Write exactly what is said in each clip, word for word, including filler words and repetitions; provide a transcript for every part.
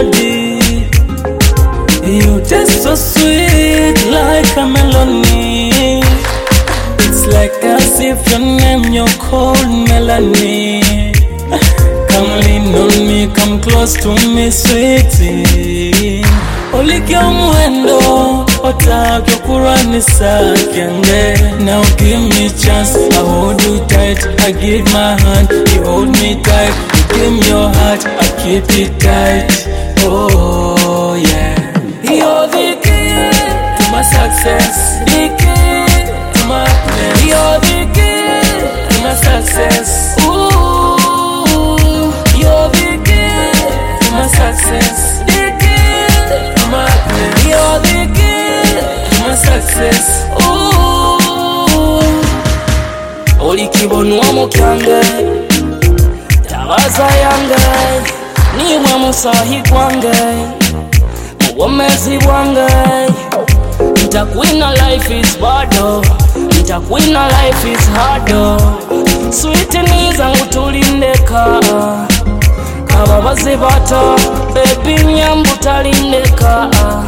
melody. You taste so sweet like a melody. It's like as if your name you're called Melanie. Come lean on me, come close to me, sweetie. Olikyo mwendo, otakyo kuranisa kenge. Now give me chance, I hold you tight, I give my hand, you hold me tight. You give me your heart, I keep it tight. Oh yeah. You're the key to my success, the key to my happiness. You're the key to my success. Ooh, you're the key to my success, the key to my happiness. You're the key to my success. Ooh, oli kibonwa mukyange, tabaza yange, niwe musahi kwange. Wamezi wange, nitakwina life is bado, nitakwina life is hardo. Sweet niza ngutulindeka, kababazi bata, baby nyambu talindeka.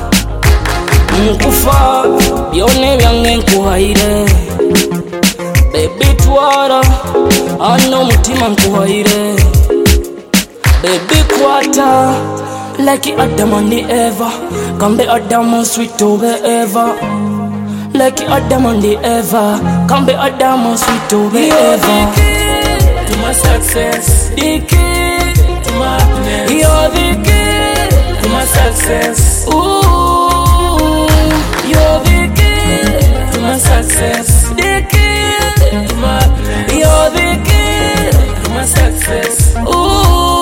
Nkufa, byone byange nkuhaire, baby twara, ano mutima nkuhaire. Baby kwata, like Adam and the Eva, come be Adam and sweet over ever. Like Adam and the Eva, come be Adam and sweet over ever. You're the key to my success, the key to my happiness. You're the key to my success. Ooh, you're the key to my success, the key to my happiness. You're the key to my success. Ooh.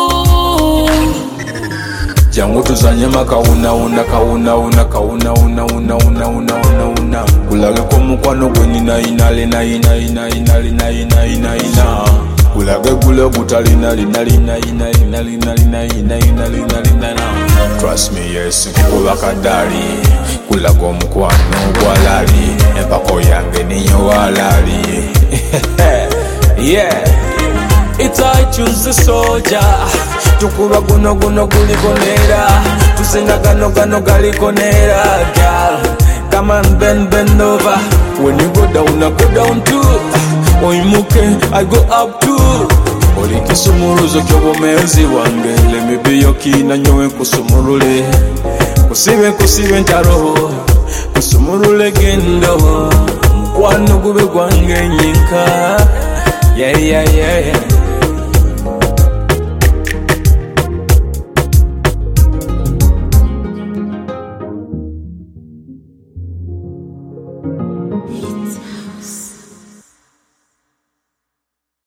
Jangu tuzanye makauna una kauna una kauna una una una una una una kulage kwa mukwano gwe nina inale na ina ina ina ina ina ina ina kulage gule butalina lina lina ina ina ina ina ina ina ina ina. Trust me, yes, kuba kadali kulago mukwano gwalali empako yange niyo walali. Yeah, it's I choose the soldier. Tukuba guno guno gulikonera, tusenga gano gano galikonera. Girl, come on, bend, bend over. When you go down, I go down too. Oimuke, I go up too. Oli kisumuruzo kyobo menzi wange. Let me be your key na nyowe kusumurule. Kusibe kusibe ntaro, kusumurule gendo. Mkwano gube gwange nyinka. Yeah, yeah, yeah, yeah.